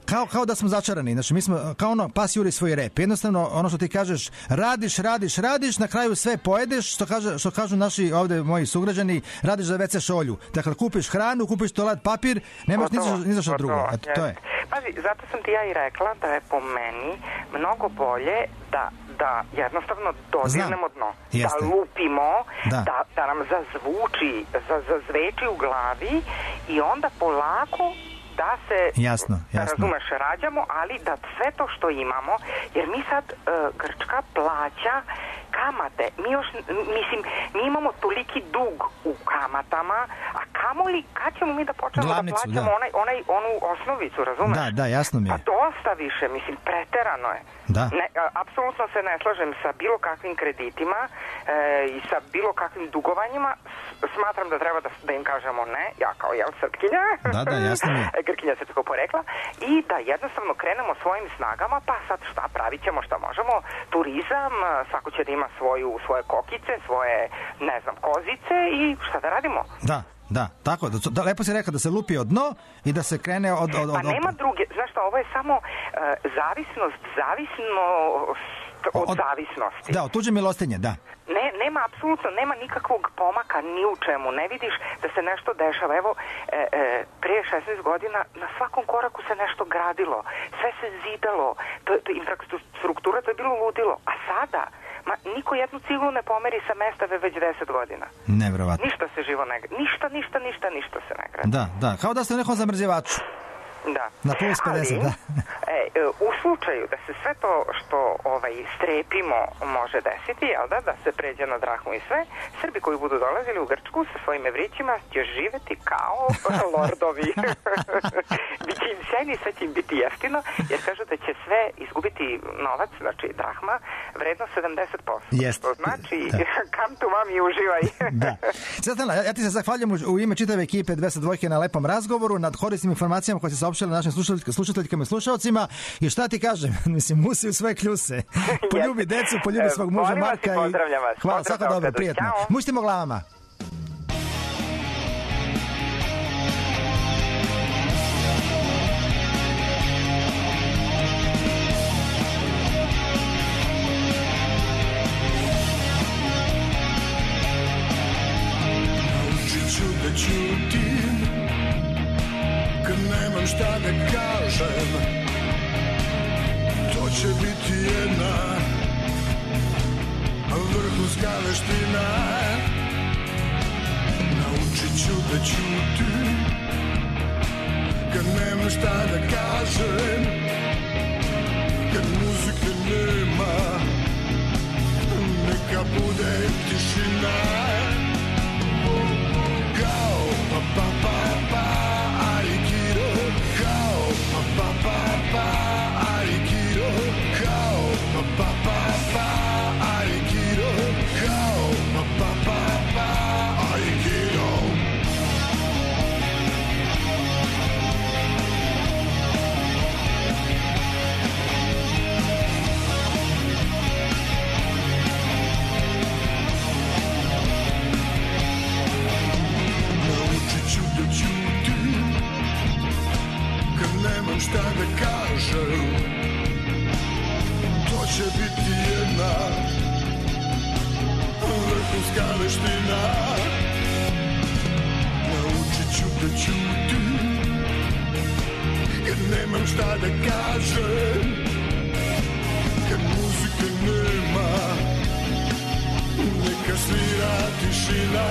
kao da smo začarani. Znači, mi smo kao ono, pas juri svoj rep. Jednostavno, ono što ti kažeš, radiš, na kraju sve pojedeš, što kažu naši ovde moji sugrađani, radiš za WC šolju. Dakle, kupiš hranu, kupiš toalet papir, nemaš ni za što drugo. Eto, to je. Pazi, zato sam ti ja i rekla da je po meni mnogo bolje da jednostavno dodirnemo dno, da lupimo, da nam zazveči u glavi i onda polako da se, jasno. razumeš, rađamo, ali da sve to što imamo, jer mi sad Grčka plaća kamate. Mi imamo toliki dug u kamatama, a kamoli, kad ćemo mi da počnemo glavnicu, da plaćamo onu osnovicu, razumeš? Da, jasno mi je. Pa dosta više, preterano je. Da. Apsolutno se ne slažem sa bilo kakvim kreditima i sa bilo kakvim dugovanjima. Smatram da treba da im kažemo ne, ja kao Srpkinja. Da, jasno mi je. Grkinja se tako porekla. I da jednostavno krenemo svojim snagama, pa sad šta pravit ćemo, šta možemo. Turizam, svako će da ima svoje kokice, svoje, ne znam, kozice i šta da radimo. Da, tako, lepo si rekao da se lupi od dno i da se krene od... Pa nema druge, znaš šta, ovo je samo zavisnost od zavisnosti. Da, od tuđe milostinje, da. Nema, apsolutno, nema nikakvog pomaka ni u čemu, ne vidiš da se nešto dešava. Evo, prije 16 godina na svakom koraku se nešto gradilo, sve se zidalo, infrastruktura, to je bilo ludilo, a sada... niko jednu ciglu ne pomeri sa mesta već 10 godina. Nevjerovatno. Ništa se živo ne gradi. Ništa se ne gradi. Da, kao da ste u nekom zamrzivaču. Da. Na plus 50, da. U slučaju da se sve to što strepimo može desiti, da se pređe na drahmu i sve, Srbi koji budu dolazili u Grčku sa svojim evrićima će živeti kao lordovi. Biće im sjajni, sve će im biti jeftino, jer kažu da će sve izgubiti novac, znači drahma, vredno 70%. Jest. To znači, come to mami i uživaj. Da. Svetlana, ja ti se zahvaljujem u ime čitave ekipe 202 na lepom razgovoru, nad korisnim informacijama koje se saopštile našim slušateljkama i slušalcima. I šta ti kažem? Musi u svoje kljuse. Poljubi decu, poljubi svog muža Marka. Pozdravljam vas. Hvala, svako dobro, prijetno. Muštimo glavama. Naučit ću da ćutim kad nemam šta da kažem. To će biti jedna vrhunska veština. Naučit ću da ćutim kad nemam šta da kažem. Kad muzike nema, neka bude tišina. Kao pa Aikido, kao pa Aikido, kao pa Aikido, kao pa Aikido. Naučit ću da ćutim kad nemam šta da kažem. To će biti jedna vrhunska veština. Naučit ću da ćutim kad nemam šta da kažem. Kad muzike nema, neka svira tišina.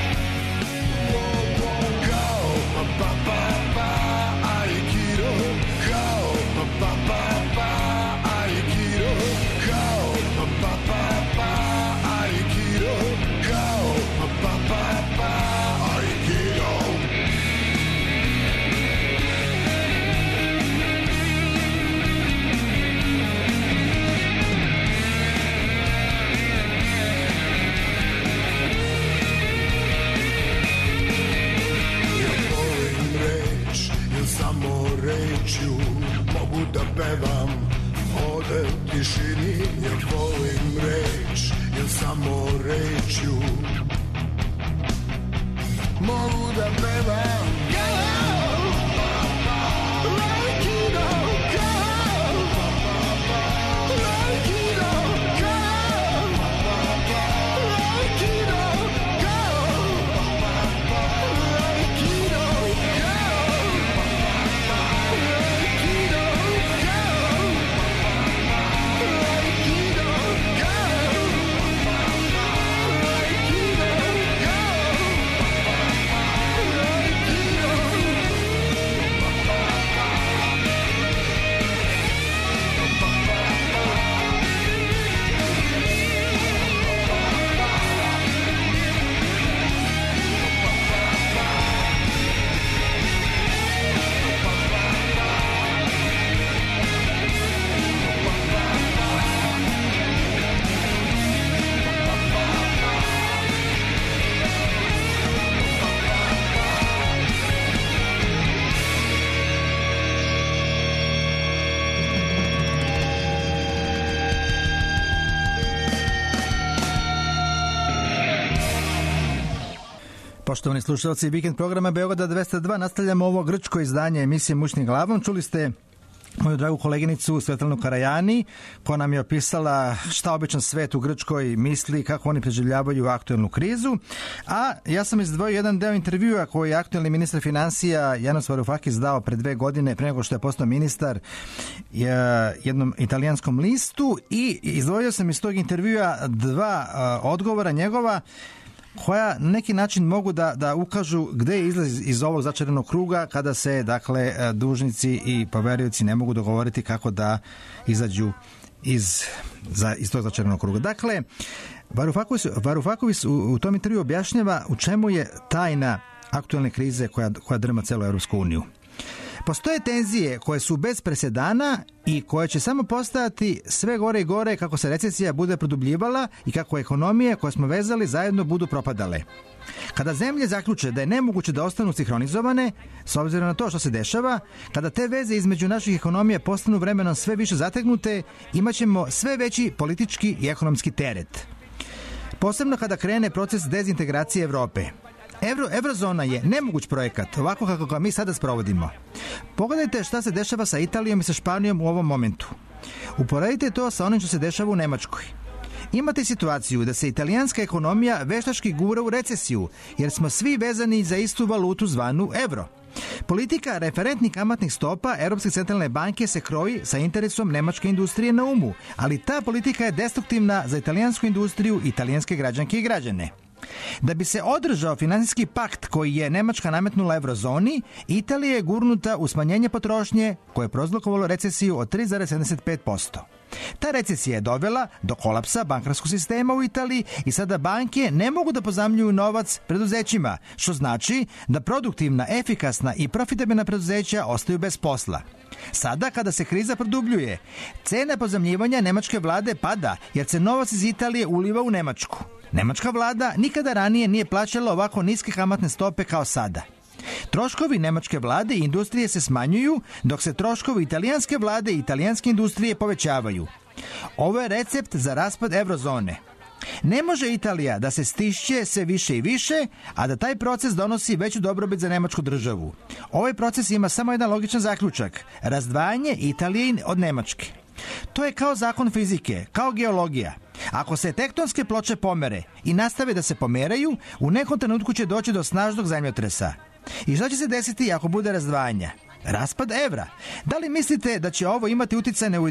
Kao pa Aikido, kao pa Aikido, kao pa Aikido, kao pa Aikido. Samo rečju mogu da pevam ovde u tišini. Ja volim reč, jer samo rečju mogu da pevam. Aikido. Poštovani slušalci Vikend programa Beograda 202, nastavljamo ovo grčko izdanje emisije Mušnim glavom. Čuli ste moju dragu koleginicu Svetlanu Karajani, koja nam je opisala šta običan svet u Grčkoj misli, kako oni preživljavaju aktuelnu krizu. A ja sam izdvojio jedan deo intervjua koji je aktuelni ministar finansija Janos Varoufakis dao pre 2 godine, pre nego što je postao ministar, jednom italijanskom listu, i izdvojio sam iz tog intervjua 2 odgovora njegova koja na neki način mogu da ukažu gde je izlaz iz ovog začaranog kruga kada se, dakle, dužnici i poverioci ne mogu dogovoriti kako da izađu iz tog začaranog kruga. Dakle, Varoufakis u tom intervju objašnjava u čemu je tajna aktuelne krize koja drma celu Evropsku uniju. Postoje tenzije koje su bez presedana i koje će samo postajati sve gore i gore kako se recesija bude produbljivala i kako ekonomije koje smo vezali zajedno budu propadale. Kada zemlje zaključe da je nemoguće da ostanu sinhronizovane, s obzirom na to što se dešava, kada te veze između naših ekonomija postanu vremenom sve više zategnute, imat ćemo sve veći politički i ekonomski teret. Posebno kada krene proces dezintegracije Evrope. Eurozona je nemoguć projekat, ovako kako ga mi sada sprovodimo. Pogledajte šta se dešava sa Italijom i sa Španijom u ovom momentu. Uporedite to sa onim što se dešava u Nemačkoj. Imate situaciju da se italijanska ekonomija veštački gura u recesiju, jer smo svi vezani za istu valutu zvanu euro. Politika referentnih kamatnih stopa Europske centralne banke se kroji sa interesom nemačke industrije na umu, ali ta politika je destruktivna za italijansku industriju i italijanske građanke i građane. Da bi se održao finansijski pakt koji je Nemačka nametnula eurozoni, Italija je gurnuta u smanjenje potrošnje koje je prouzrokovalo recesiju od 3,75%. Ta recesija je dovela do kolapsa bankarskog sistema u Italiji i sada banke ne mogu da pozajmljuju novac preduzećima, što znači da produktivna, efikasna i profitabilna preduzeća ostaju bez posla. Sada, kada se kriza produbljuje, cena pozajmljivanja nemačke vlade pada jer se novac iz Italije uliva u Nemačku. Nemačka vlada nikada ranije nije plaćala ovako niske kamatne stope kao sada. Troškovi nemačke vlade i industrije se smanjuju, dok se troškovi italijanske vlade i italijanske industrije povećavaju. Ovo je recept za raspad eurozone. Ne može Italija da se stišće sve više i više, a da taj proces donosi veću dobrobit za nemačku državu. Ovaj proces ima samo jedan logičan zaključak: razdvajanje Italije od Nemačke. To je kao zakon fizike, kao geologija. Ako se tektonske ploče pomere i nastave da se pomeraju, u nekom trenutku će doći do snažnog zemljotresa. I šta će se desiti ako bude razdvajanja? Raspad evra. Da li mislite da će ovo imati uticaj na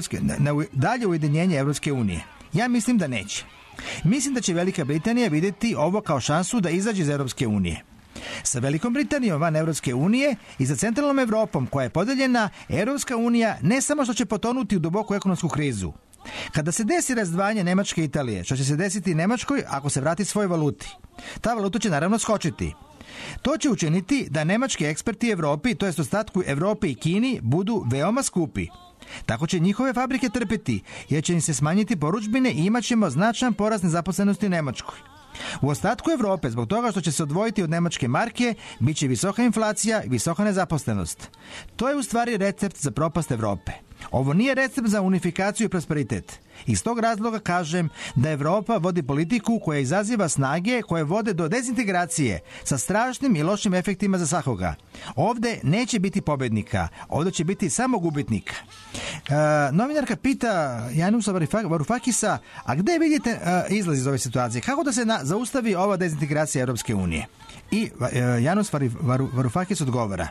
dalje ujedinjenje Evropske unije? Ja mislim da neće. Mislim da će Velika Britanija vidjeti ovo kao šansu da izađe iz Evropske unije. Sa Velikom Britanijom van Evropske unije i za centralnom Evropom koja je podeljena, Evropska unija ne samo što će potonuti u duboku ekonomsku krizu. Kada se desi razdvajanje Nemačke i Italije, što će se desiti Nemačkoj ako se vrati svoj valuti? Ta valuta će naravno skočiti. To će učiniti da nemački eksperti Evropi, to jest ostatku Evrope i Kini, budu veoma skupi. Tako će njihove fabrike trpeti, jer će im se smanjiti porudžbine i imat ćemo značajan porast nezaposlenosti u Nemačkoj. U ostatku Evrope, zbog toga što će se odvojiti od nemačke marke, bit će visoka inflacija i visoka nezaposlenost. To je u stvari recept za propast Evrope. Ovo nije recept za unifikaciju i prosperitet. Iz tog razloga kažem da Evropa vodi politiku koja izaziva snage koje vode do dezintegracije sa strašnim i lošim efektima za svakoga. Ovde neće biti pobednika, ovde će biti samo gubitnika. Novinarka pita Janusa Varoufakisa, a gde vidite izlaz iz ove situacije? Kako da se zaustavi ova dezintegracija Europske unije? I Janus Varoufakis odgovara: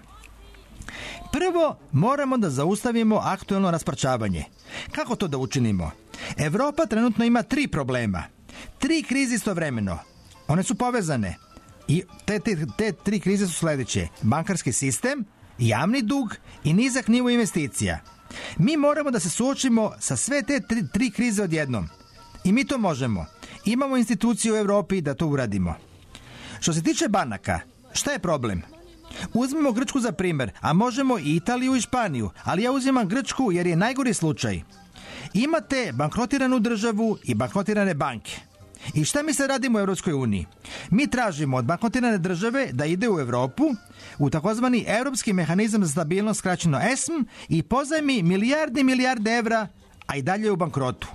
prvo, moramo da zaustavimo aktuelno rasparčavanje. Kako to da učinimo? Evropa trenutno ima 3 problema. 3 krize istovremeno. One su povezane. I te 3 krize su sledeće: bankarski sistem, javni dug i nizak nivo investicija. Mi moramo da se suočimo sa sve te 3 krize odjednom. I mi to možemo. Imamo institucije u Evropi da to uradimo. Što se tiče banaka, šta je problem? Uzmimo Grčku za primer, a možemo i Italiju i Španiju, ali ja uzimam Grčku jer je najgori slučaj. Imate bankrotiranu državu i bankrotirane banke. I šta mi sad radimo u Evropskoj uniji? Mi tražimo od bankrotirane države da ide u Evropu, u takozvani Evropski mehanizam za stabilnost, skraćeno ESM, i pozajmi milijarde evra, a i dalje u bankrotu.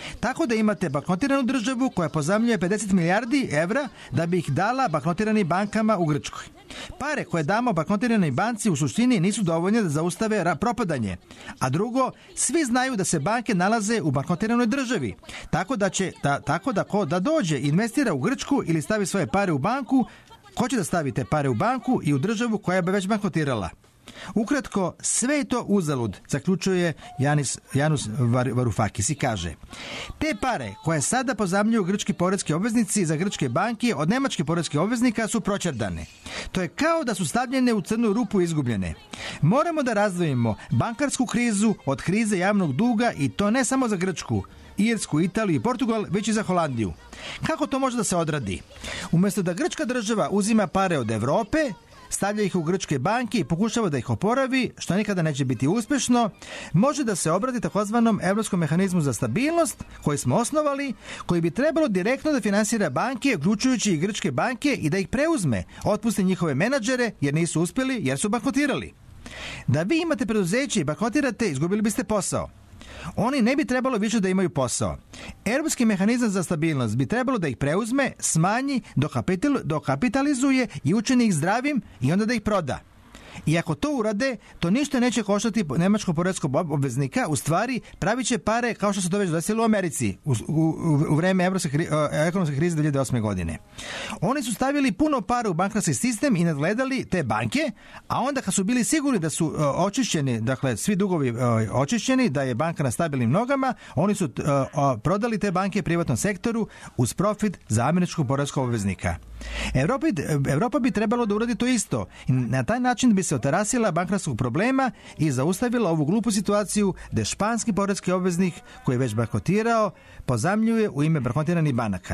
Tako da imate banknotiranu državu koja pozajmljuje 50 milijardi evra da bi ih dala banknotiranim bankama u Grčkoj. Pare koje damo banknotiranoj banci u suštini nisu dovoljne da zaustave propadanje. A drugo, svi znaju da se banke nalaze u banknotiranoj državi. Tako da ko da dođe i investira u Grčku ili stavi svoje pare u banku, ko će da stavi te pare u banku i u državu koja bi već bankrotirala? Ukratko, sve je to uzalud, zaključuje Janus Varoufakis i kaže: te pare koje sada pozajmljuju grčki poreski obveznici za grčke banke od nemačkih poreskih obveznika su proćerdane. To je kao da su stavljene u crnu rupu i izgubljene. Moramo da razdvojimo bankarsku krizu od krize javnog duga, i to ne samo za Grčku, Irsku, Italiju i Portugal, već i za Holandiju. Kako to može da se odradi? Umjesto da grčka država uzima pare od Evrope, stavlja ih u grčke banke i pokušava da ih oporavi, što nikada neće biti uspešno, može da se obrati takozvanom Evropskom mehanizmu za stabilnost koji smo osnovali, koji bi trebalo direktno da finansira banke, uključujući i grčke banke, i da ih preuzme, otpusti njihove menadžere jer nisu uspjeli, jer su bankrotirali. Da vi imate preduzeće i bankrotirate, izgubili biste posao. Oni ne bi trebalo više da imaju posao. Europski mehanizam za stabilnost bi trebalo da ih preuzme, smanji, dokapitalizuje i učini ih zdravim i onda da ih proda. I ako to urade, to ništa neće koštati nemačkog poreskog obveznika, u stvari pravit će pare kao što se to već desilo u Americi u vreme ekonomske krize 2008. godine. Oni su stavili puno para u bankarski sistem i nadgledali te banke, a onda kad su bili sigurni da su očišćeni, dakle svi dugovi očišćeni, da je banka na stabilnim nogama, oni su prodali te banke privatnom sektoru uz profit za američkog poreskog obveznika. Evropa bi trebalo da uradi to isto i na taj način bi se otarasila bankarskog problema i zaustavila ovu glupu situaciju gde španski poreski obveznik, koji je već bankrotirao, pozajmljuje u ime bankrotiranih banaka.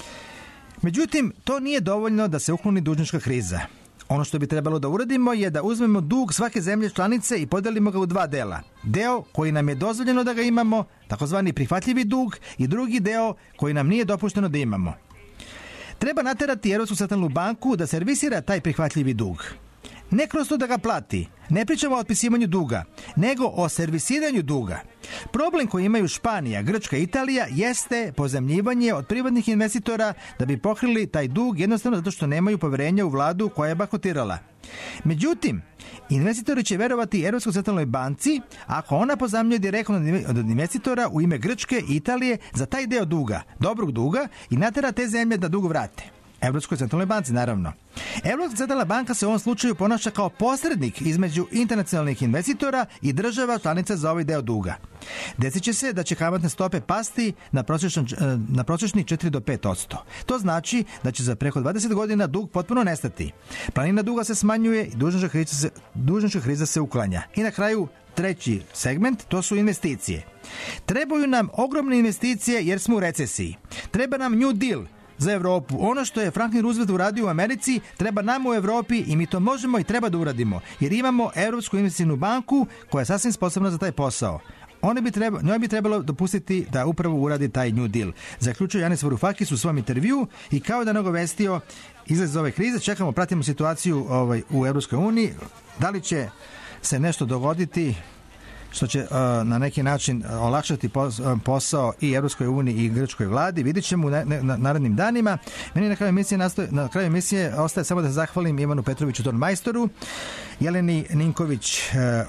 Međutim, to nije dovoljno da se ukloni dužnička kriza. Ono što bi trebalo da uradimo je da uzmemo dug svake zemlje članice i podelimo ga u dva dela. Deo koji nam je dozvoljeno da ga imamo, takozvani prihvatljivi dug, i drugi deo koji nam nije dopušteno da imamo. Treba naterati Europsku centralnu banku da servisira taj prihvatljivi dug. Ne kroz to da ga plati. Ne pričamo o otpisivanju duga, nego o servisiranju duga. Problem koji imaju Španija, Grčka i Italija jeste pozajmljivanje od privatnih investitora da bi pokrili taj dug, jednostavno zato što nemaju poverenja u vladu koja je bankrotirala. Međutim, investitori će verovati Europskoj centralnoj banci ako ona pozajmljuje direktno od investitora u ime Grčke i Italije za taj deo duga, dobrog duga, i natera te zemlje da dug vrate. Evropskoj centralnoj banci, naravno. Evropska centralna banka se u ovom slučaju ponaša kao posrednik između internacionalnih investitora i država članica za ovaj deo duga. Desit će se da će kamatne stope pasti na prosječnih 4 do 5%. To znači da će za preko 20 godina dug potpuno nestati. Planina duga se smanjuje i dužnička kriza se uklanja. I na kraju, treći segment, to su investicije. Trebaju nam ogromne investicije jer smo u recesiji. Treba nam New Deal za Evropu. Ono što je Franklin Roosevelt uradio u Americi treba nam u Evropi i mi to možemo i treba da uradimo, jer imamo Europsku investicijnu banku koja je sasvim sposobna za taj posao. Njoj bi trebalo dopustiti da upravo uradi taj New Deal. Zaključuje Janis Varoufakis u svom intervju i kao da nagovestio izlaz ove krize. Čekamo, pratimo situaciju u Europskoj uniji. Da li će se nešto dogoditi što će na neki način olakšati posao i Evropskoj uniji i grčkoj vladi. Vidjet ćemo u narednim danima. Meni na kraju emisije ostaje samo da se zahvalim Ivanu Petroviću Tonmajstoru, Jeleni Ninković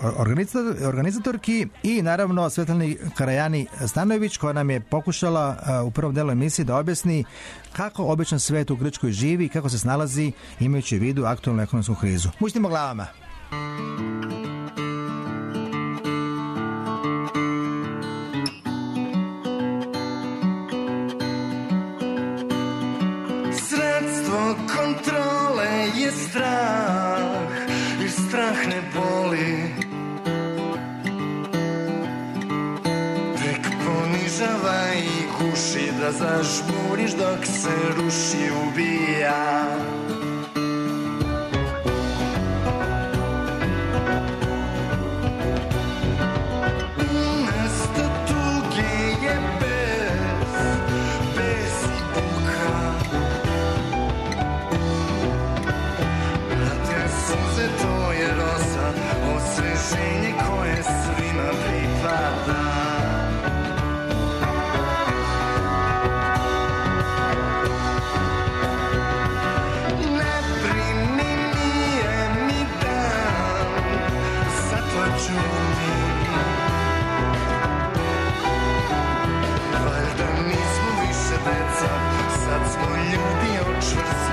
organizatorki i naravno Svetlani Karajani Stanojević, koja nam je pokušala u prvom delu emisije da objasni kako običan svet u Grčkoj živi i kako se snalazi imajući u vidu aktualnu ekonomsku krizu. Muštimo glavama. Kontrole je strah, jer strah ne boli. Tek ponižava i guši, da zažmuriš dok se ruši, ubija. Umesto tuge je bes i buka. Suze, to je rosa, osveženje koje svima pripada. čudni. Valjda nismo više deca, sad smo ljudi od čvrsti.